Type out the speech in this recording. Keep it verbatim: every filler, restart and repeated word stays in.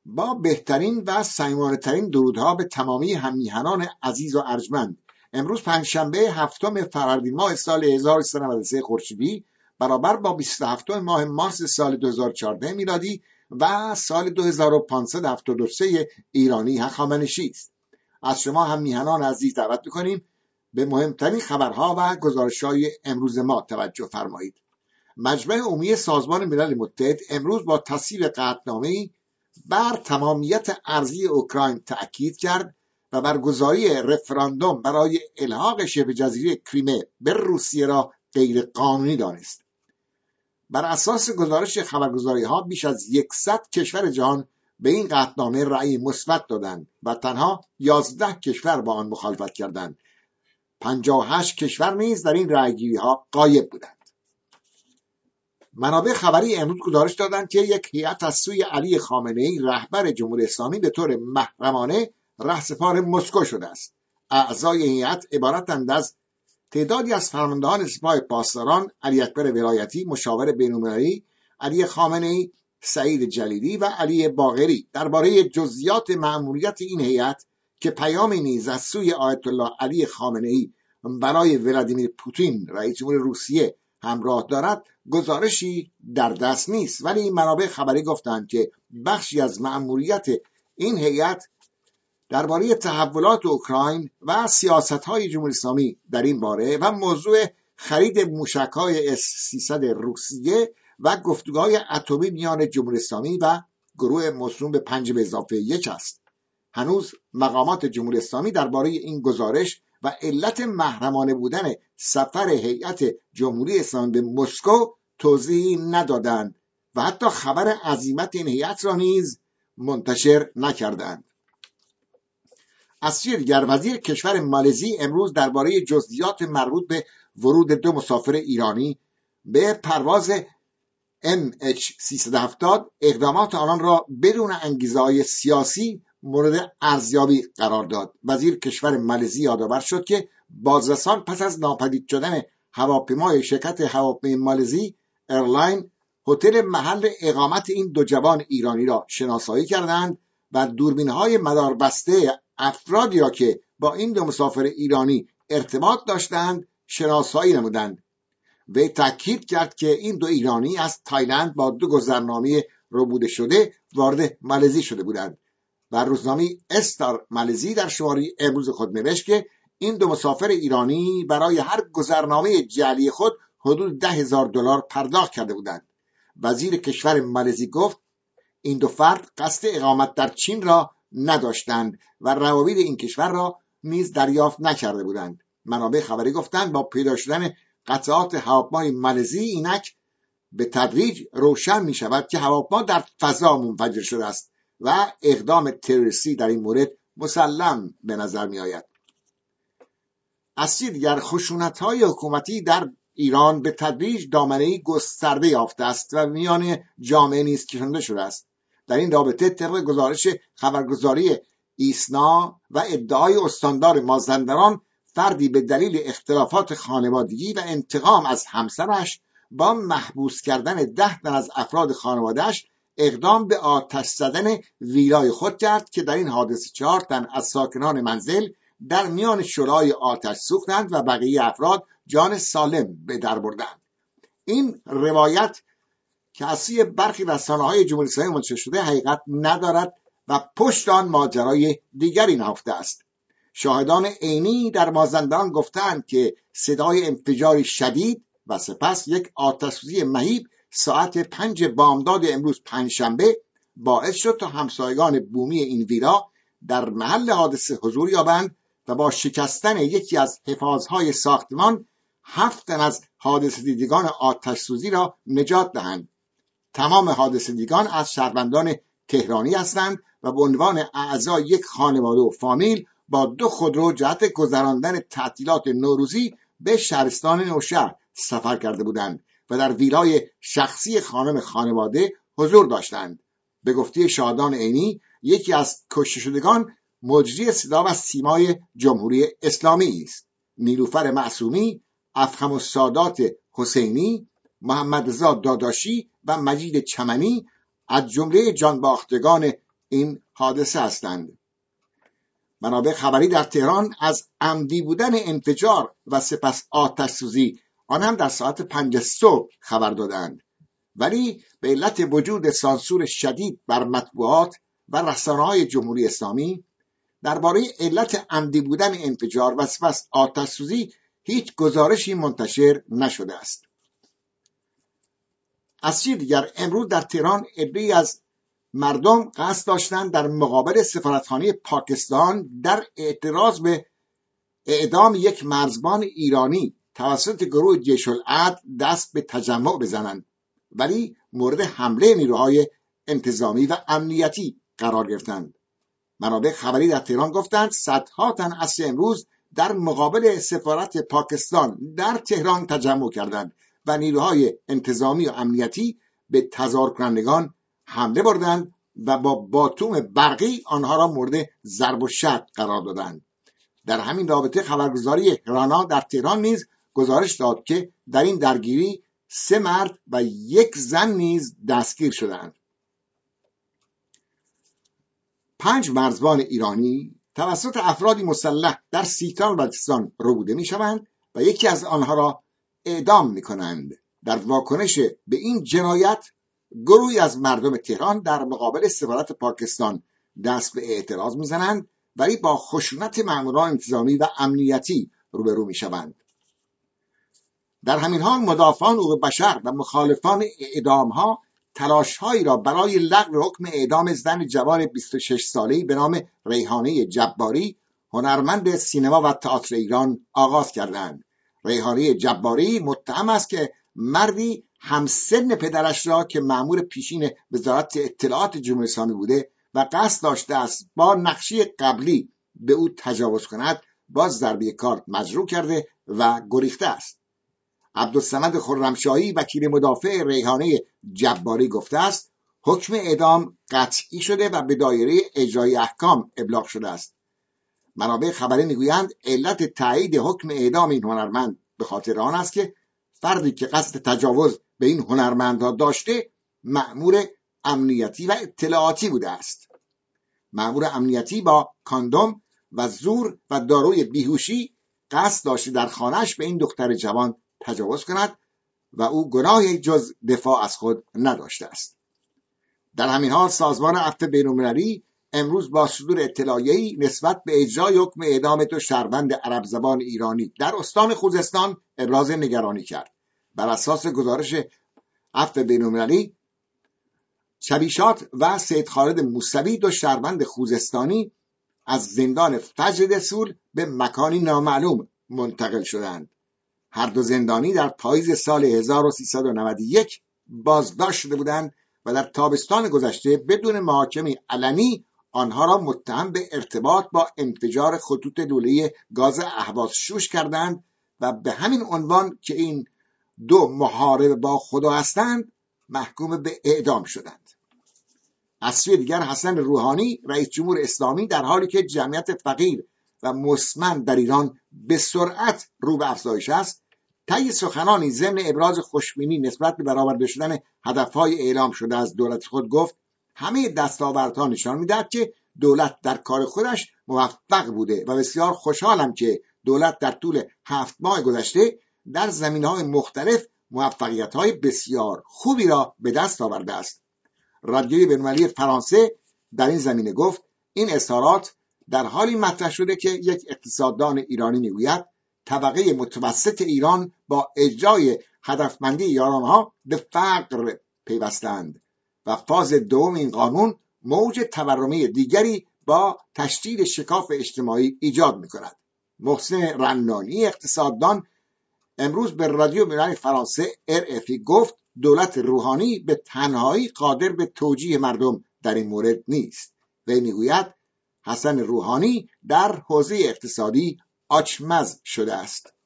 با بهترین و صمیمانه‌ترین درودها به تمامی هم‌میهنان عزیز و ارجمند، امروز پنجشنبه هفتم فروردین ماه سال هزار و سیصد و نود و سه خورشیدی برابر با بیست و هفتم ماه مارس سال دو هزار و چهارده میلادی و سال دو هزار و پانصد و هفتاد و سه ایرانی هخامنشی است. از شما هم‌میهنان عزیز دعوت می‌کنیم به مهمترین خبرها و گزارش‌های امروز ما توجه فرمایید. مجمع عمومی سازمان ملل متحد امروز با تصویب قطعنامه‌ای بر تمامیت ارضی اوکراین تأکید کرد و برگزاری رفراندوم برای الحاق شبه جزیره کریمه به روسیه را غیر قانونی دانست. بر اساس گزارش خبرگزاری‌ها بیش از صد کشور جهان به این قطعنامه رأی مثبت دادند و تنها یازده کشور با آن مخالفت کردند. پنجاه و هشت کشور نیز در این رأیگیری‌ها غایب بودند. منابع خبری امروز گزارش دادند که یک هیئت از سوی علی خامنه‌ای رهبر جمهوری اسلامی به طور محرمانه رهسپار مسکو شده است. اعضای هیئت عبارتند از تعدادی از فرماندهان سپاه پاسداران، علی اکبر ولایتی مشاور بین‌المللی، علی خامنه‌ای، سعید جلیلی و علی باقری درباره جزئیات مأموریت این هیئت که پیامی نیز از سوی آیت الله علی خامنه‌ای برای ولادیمیر پوتین رئیس جمهور روسیه همراه دارد گزارشی در دست نیست، ولی این منابع خبری گفتند که بخشی از مأموریت این هیئت درباره تحولات اوکراین و سیاست‌های جمهوری اسلامی در این باره و موضوع خرید موشک‌های اس سیصد روسیه و گفتگوهای اتمی میان جمهوری اسلامی و گروه موسوم به پنج به اضافه یک است. هنوز مقامات جمهوری اسلامی درباره این گزارش و علت محرمانه بودن سفر هیئت جمهوری اسلامی به مسکو توضیحی ندادند و حتی خبر عزیمت این هیئت را نیز منتشر نکردند. از سوی دیگر وزیر کشور مالزی امروز درباره جزئیات مربوط به ورود دو مسافر ایرانی به پرواز ام اچ سیصد و هفتاد اقدامات آنان را بدون انگیزه‌های سیاسی مورد ارزیابی قرار داد. وزیر کشور مالزی یادآور شد که بازرسان پس از ناپدید شدن هواپیمای شرکت هواپیمای مالزی ایرلاین هتل محل اقامت این دو جوان ایرانی را شناسایی کردند و دوربین‌های مداربسته افرادی را که با این دو مسافر ایرانی ارتباط داشتند شناسایی نمودند. وی تاکید کرد که این دو ایرانی از تایلند با دو گذرنامه ربوده شده وارد مالزی شده بودند و روزنامه استار مالزی در شماره امروز خود نوشت که این دو مسافر ایرانی برای هر گذرنامه جعلی خود حدود ده هزار دلار پرداخت کرده بودند. وزیر کشور مالزی گفت این دو فرد قصد اقامت در چین را نداشتند و روابط این کشور را نیز دریافت نکرده بودند. منابع خبری گفتند با پیدا شدن قطعات هواپیمای مالزی اینک به تدریج روشن می شود که هواپیما در فضا منفجر شده است و اقدام تروریستی در این مورد مسلم به نظر می آید. از سوی دیگر خشونت‌های حکومتی در ایران به تدریج دامنه‌ای گسترده یافته است و میان جامعه نیز کشانده شده است. در این رابطه طبق گزارش خبرگزاری ایسنا و ادعای استاندار مازندران فردی به دلیل اختلافات خانوادگی و انتقام از همسرش با محبوس کردن ده تن از افراد خانواده‌اش اقدام به آتش زدن ویلای خود کرد که در این حادثه چهار تن از ساکنان منزل در میان شعله‌های آتش سوختند و بقیه افراد جان سالم به در بردند. این روایت که از سوی برخی رسانه‌های جمهوری اسلامی منتشر شده حقیقت ندارد و پشت آن ماجرای دیگری نهفته است. شاهدان عینی در مازندران گفتند که صدای انفجاری شدید و سپس یک آتش‌سوزی مهیب ساعت پنج بامداد امروز پنجشنبه باعث شد تا همسایگان بومی این ویلا در محل حادثه حضور یابند و با شکستن یکی از حفاظهای ساختمان هفت تن از حادثه دیدگان آتش‌سوزی را نجات دهند. تمام حادثه دیدگان از شهروندان تهرانی هستند و به عنوان اعضای یک خانواده و فامیل با دو خودرو جهت گذراندن تعطیلات نوروزی به شهرستان نوشهر سفر کرده بودند و در ویلای شخصی خانم خانواده حضور داشتند. به گفته شاهدان عینی یکی از کشته شدگان مجری صدا و سیمای جمهوری اسلامی است. نیلوفر معصومی، افخم السادات حسینی، محمد رضا داداشی و مجید چمنی از جمله جانباختگان این حادثه هستند. منابع خبری در تهران از عمدی بودن انفجار و سپس آتش سوزی آن هم در ساعت پنج صبح خبر دادند، ولی به علت وجود سانسور شدید بر مطبوعات و رسانه‌های جمهوری اسلامی درباره علت عمدی بودن انفجار و سپس آتش سوزی هیچ گزارشی منتشر نشده است. از سوی دیگر امروز در تهران عده‌ای از مردم قصد داشتند در مقابل سفارتخانه پاکستان در اعتراض به اعدام یک مرزبان ایرانی توسط گروه جیش العدل دست به تجمع بزنند، ولی مورد حمله نیروهای انتظامی و امنیتی قرار گرفتند. منابع خبری در تهران گفتند صدها تن عصر امروز در مقابل سفارت پاکستان در تهران تجمع کردند و نیروهای انتظامی و امنیتی به تظاهر کنندگان حمله بردند و با باتوم برقی آنها را مورد ضرب و شتم قرار دادند. در همین رابطه خبرگزاری رانا در تهران نیز گزارش داد که در این درگیری سه مرد و یک زن نیز دستگیر شدند. پنج مرزبان ایرانی توسط افرادی مسلح در سیستان و بلوچستان ربوده می‌شوند و یکی از آنها را اعدام می‌کنند. در واکنش به این جنایت گروهی از مردم تهران در مقابل سفارت پاکستان دست به اعتراض می‌زنند، ولی با خشونت ماموران انتظامی و امنیتی روبرو می‌شوند. در همین حال مدافعان حقوق بشر و مخالفان اعدام‌ها تلاش‌هایی را برای لغو حکم اعدام زن جوان بیست و شش ساله‌ای به نام ریحانه جباری، هنرمند سینما و تئاتر ایران آغاز کردند. ریحانه جباری متهم است که مردی همسن پدرش را که مأمور پیشین وزارت اطلاعات جمهوری اسلامی بوده و قصد داشته است با نقشه قبلی به او تجاوز کند، با ضربه کارت مجروح کرده و گریخته است. عبدالصمد خرمشاهی وکیل مدافع ریحانه جباری گفته است حکم اعدام قطعی شده و به دایره اجرای احکام ابلاغ شده است. منابع خبری میگویند علت تایید حکم اعدام این هنرمند به خاطر آن است که فردی که قصد تجاوز به این هنرمند را داشته مأمور امنیتی و اطلاعاتی بوده است. مأمور امنیتی با کاندوم و زور و داروی بیهوشی قصد داشته در خانه‌اش به این دختر جوان تجاوز کند و او گناهی جز دفاع از خود نداشته است. در همین حال سازمان عفو بین‌المللی امروز با صدور اطلاعیه‌ای نسبت به اجرای حکم اعدام دو شهروند عرب زبان ایرانی در استان خوزستان ابراز نگرانی کرد. بر اساس گزارش عفو بین‌المللی، شبیشات و سید خالد موسوی دو شهروند خوزستانی از زندان فجر دسول به مکانی نامعلوم منتقل شدند. هر دو زندانی در پاییز سال هزار و سیصد و نود و یک بازداشت شده بودند و در تابستان گذشته بدون محاکمه علنی آنها را متهم به ارتباط با انفجار خطوط لوله‌ای گاز اهواز شوش کردند و به همین عنوان که این دو محارب با خدا هستند محکوم به اعدام شدند. از سوی دیگر حسن روحانی رئیس جمهور اسلامی در حالی که جمعیت فقیر و مسمن در ایران به سرعت رو به افزایش است، طی سخنانی ضمن ابراز خوشبینی نسبت به برآورده شدن هدفهای اعلام شده از دولت خود گفت همه دستاوردها نشان می‌دهد که دولت در کار خودش موفق بوده و بسیار خوشحالم که دولت در طول هفت ماه گذشته در زمینه‌های مختلف موفقیت‌های بسیار خوبی را به دست آورده است. رادیوی بین‌المللی فرانسه در این زمینه گفت این اظهارات در حالی مطرح شده که یک اقتصاددان ایرانی میگوید طبقه متوسط ایران با اجرای هدفمندی یارانها به فقر پیوستند و فاز دوم این قانون موج تورمی دیگری با تشدید شکاف اجتماعی ایجاد می‌کند. محسن رنانی اقتصاددان امروز به رادیو بین‌المللی فرانسه ار اف ای گفت دولت روحانی به تنهایی قادر به توجیه مردم در این مورد نیست. وی میگوید حسن روحانی در حوزه اقتصادی آچمز شده است.